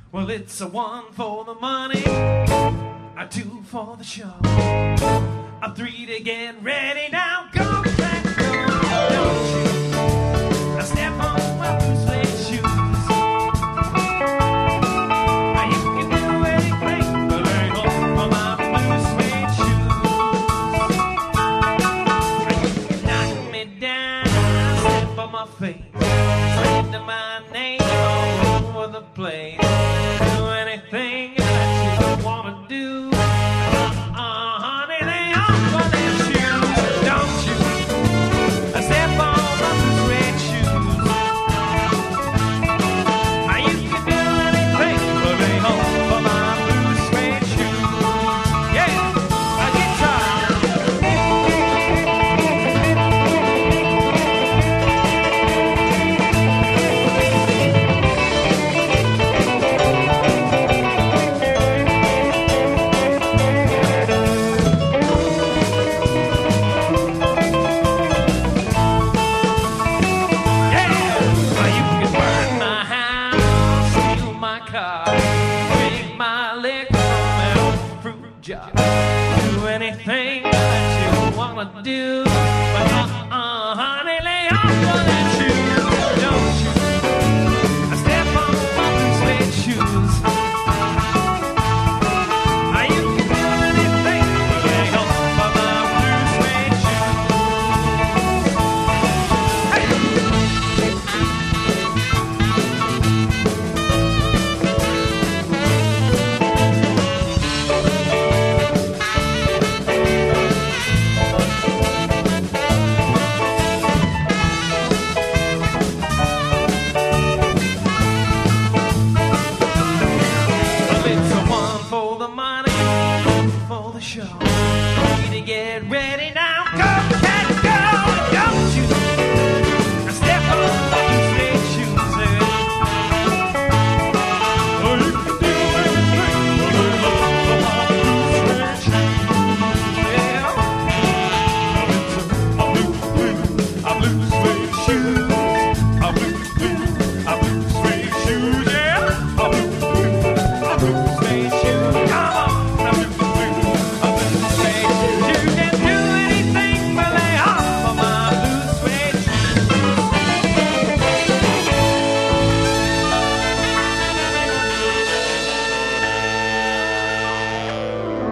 Well, it's a 1 for the money, a 2 for the show, a 3 to get ready. Now go back, go, don't you? I step on my blue suede shoes. You can do anything but lay hold for my blue suede shoes. You can knock me down, step on my face, slander my name all over the place. Do anything that you wanna do. Honey, lay off for them shoes, don't you? Step on my blue suede shoes. You can do anything but lay home for my blue suede shoes. Yeah, a guitar. Do anything that you wanna do, but honey, lay off for that shoes, don't you? I step on my blue suede shoes. You can do anything but lay off for my blue suede shoes. Hey! For the money, for the show.